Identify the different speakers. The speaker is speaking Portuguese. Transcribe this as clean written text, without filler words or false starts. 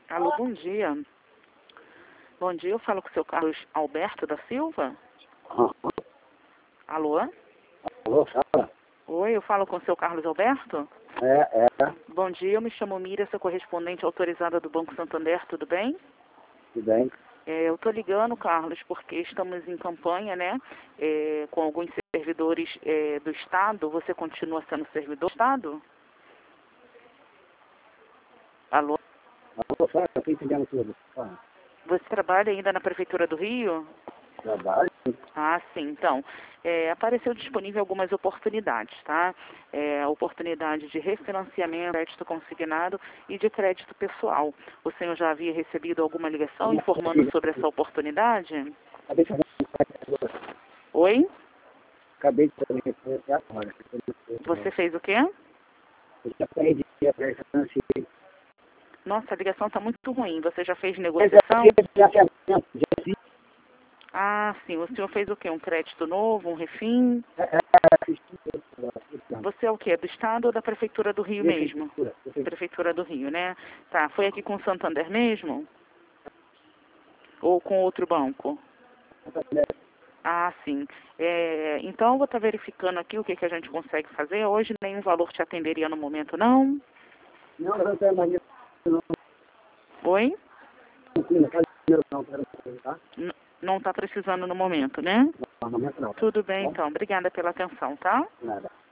Speaker 1: Alô, bom dia. Bom dia, eu falo com o seu Carlos Alberto da Silva? Alô?
Speaker 2: Alô, fala.
Speaker 1: Oi, eu falo com o seu Carlos Alberto?
Speaker 2: É.
Speaker 1: Bom dia, eu me chamo Miriam, sou correspondente autorizada do Banco Santander, tudo bem?
Speaker 2: Tudo bem?
Speaker 1: Eu estou ligando, Carlos, porque estamos em campanha, né, com alguns servidores do Estado. Você continua sendo servidor do Estado? Alô?
Speaker 2: Alô, fala, eu estou entendendo tudo. Fala.
Speaker 1: Você trabalha ainda na Prefeitura do Rio?
Speaker 2: Trabalho?
Speaker 1: Ah, sim. Então, apareceu disponível algumas oportunidades, tá? Oportunidade de refinanciamento, crédito consignado e de crédito pessoal. O senhor já havia recebido alguma ligação informando sobre essa oportunidade?
Speaker 2: Acabei de fazer um site agora.
Speaker 1: Oi?
Speaker 2: Acabei de fazer agora.
Speaker 1: Você fez o quê?
Speaker 2: Eu já perdi a financiei.
Speaker 1: Nossa, a ligação está muito ruim. Você já fez negociação?
Speaker 2: Já fiz.
Speaker 1: Ah, sim. O senhor fez o quê? Um crédito novo, um refim? Você é o quê? Do Estado ou da Prefeitura do Rio mesmo? Prefeitura do Rio, né? Tá. Foi aqui com o Santander mesmo? Ou com outro banco? Ah, sim. Então, eu vou estar verificando aqui o que a gente consegue fazer. Hoje nenhum valor te atenderia no momento, não?
Speaker 2: Não tem mais não.
Speaker 1: Oi?
Speaker 2: Não, tá?
Speaker 1: Não está precisando no momento, né?
Speaker 2: No momento não.
Speaker 1: Tudo bem, então. Obrigada pela atenção, tá?
Speaker 2: Nada.